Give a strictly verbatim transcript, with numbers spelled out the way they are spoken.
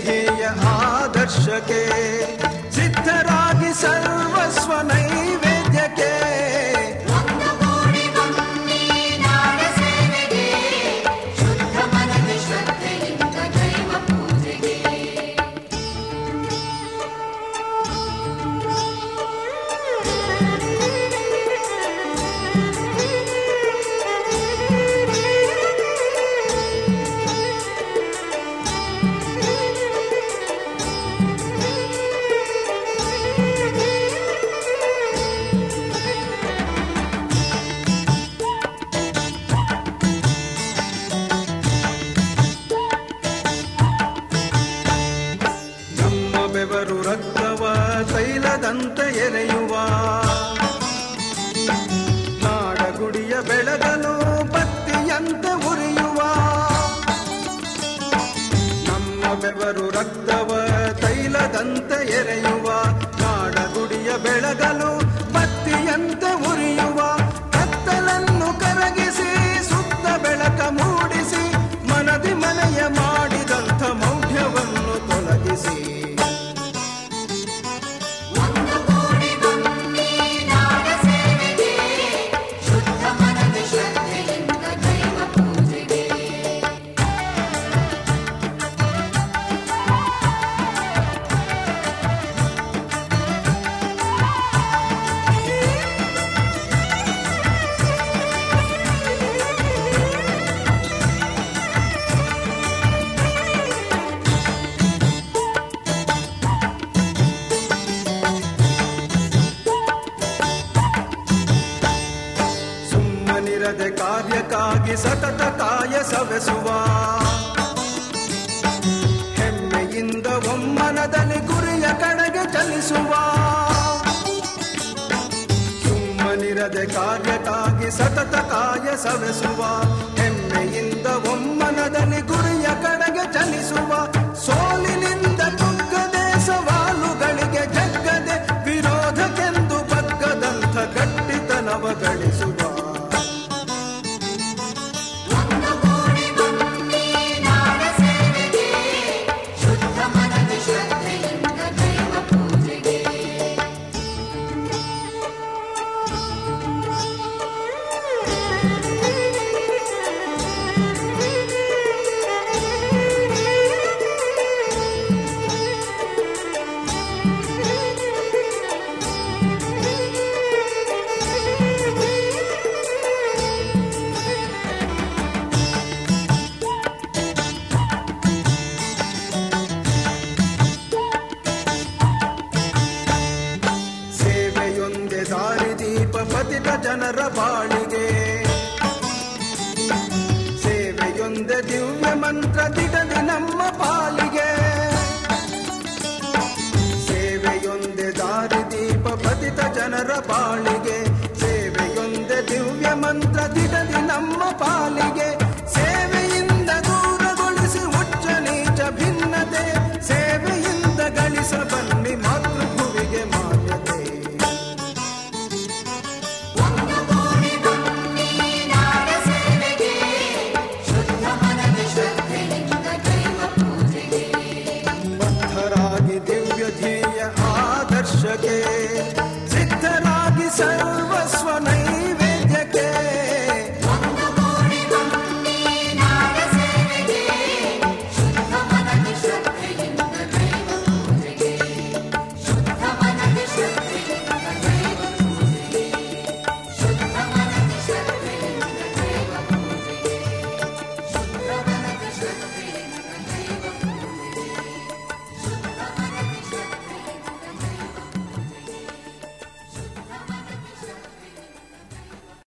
ಧ್ಯೇಯ ಆದರ್ಶಕ್ಕೆ ಸಿದ್ಧರಾಗಿ ಸರ್ವಸ್ವ ನೈವೇದ್ಯಕ್ಕೆ ತೈಲದಂತೆ ಎರೆಯುವ ನಾಡಗುಡಿಯ ಬೆಳಗಲು ಬತ್ತಿಯಂತೆ ಉರಿಯುವ ನಮ್ಮ ಬೆವರು ರಕ್ತವ ತೈಲದಂತೆ ಎರೆಯುವ ನಾಡಗುಡಿಯ ಬೆಳಗಲು ಬತ್ತಿಯಂತೆ ಉರಿಯುವ ಕತ್ತಲನ್ನು ಕರಗಿಸಿ ಸುತ್ತ ಬೆಳಕ ಮೂಡಿಸಿ ಮನದಿ ಮನೆಯ ಮಾಡಿದಂಥ ಮೌಢ್ಯವನ್ನು ತೊಲಗಿಸಿ ಕಾರ್ಯಕ್ಕಾಗಿ ಸತತ ಕಾಯ ಸವೆಸುವ ಹೆಮ್ಮೆಯಿಂದ ಒಮ್ಮನದಲ್ಲಿ ಗುರಿಯ ಕಡೆಗೆ ಚಲಿಸುವ ಸುಮ್ಮನಿರದೆ ಕಾರ್ಯಕ್ಕಾಗಿ ಸತತ ಕಾಯ ಸವೆಸುವ ಹೆಮ್ಮೆಯಿಂದ ಒಮ್ಮನದಲ್ಲಿ ಗುರಿಯ ಕಡೆಗೆ ಚಲಿಸುವ ಸೋಲಿನಿಂದ ಕುಗ್ಗದೆ ಸವಾಲುಗಳಿಗೆ ಜಗ್ಗದೆ ವಿರೋಧಕ್ಕೆಂದು ಬಗ್ಗದಂಥ ಗಟ್ಟಿತನವ ಗಳಿಸುವ ಪತಿತ ಜನರ ಬಾಳಿಗೆ ಸೇವೆಯೊಂದೇ ದಿವ್ಯ ಮಂತ್ರ ದಿಡದಿ ನಮ್ಮ ಪಾಲಿಗೆ